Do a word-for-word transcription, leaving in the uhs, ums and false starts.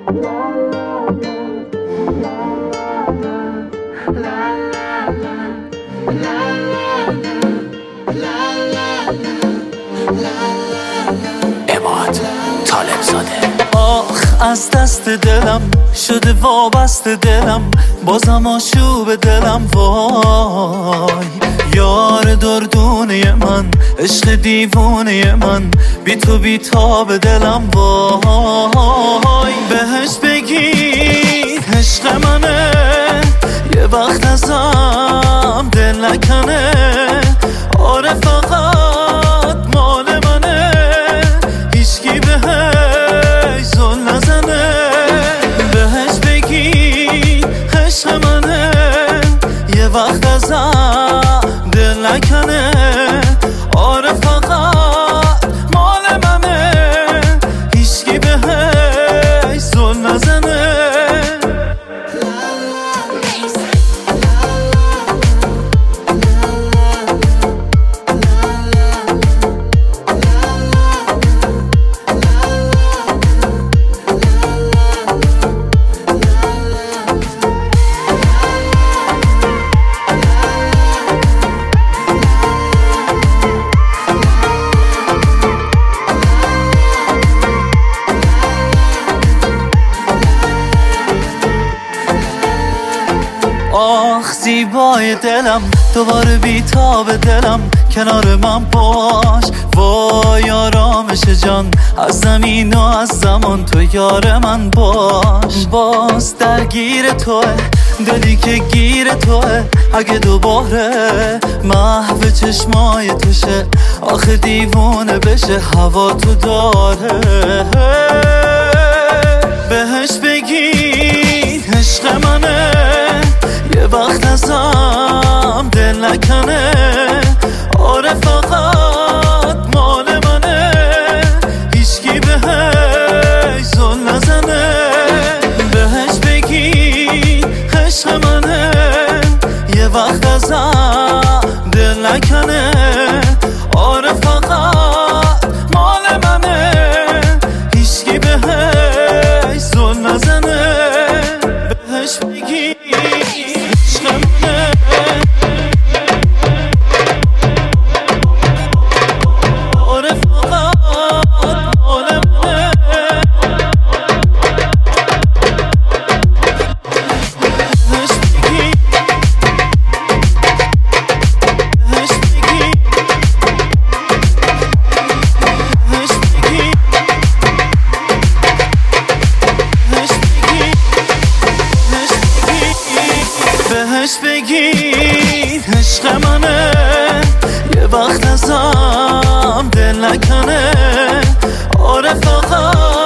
عماد طالب زاده. آخ از دست دلم شده وابسته دلم، بازم آشوب دلم وای. یار دردونه من، عشق دیوونه من، بی تو بی تاب دلم وای. بهش بگید عشق منه، یه وقت ازم دل نکنه. آره فقط مال منه، هیچکی بهش زل نزنه. بهش بگید عشق منه، یه وقت ازم دل نکنه. آره فقط مال منه، هیچکی بهش زل نزنه. آخ زیبای دلم، دوباره بیتاب دلم، کنار من باش. وای آرامش جان، از زمین و از زمان تو یار من باش. باز درگیر توه دلی که گیر توه، اگه دوباره محو چشمای توشه، آخه دیوونه بشه هوا تو داره. بهش بگید عشق منه، یه وقت ازم دل نکنه. آره فقط مال منه، هیچکی بهش زل نزنه. بهش بگید عشق منه، یه وقت ازم دل نکنه. آره فقط مال منه، هیچکی بهش زل نزنه. بهش بگید بهش بگید عشق منه، یه وقت ازم دل نکنه. آره فقط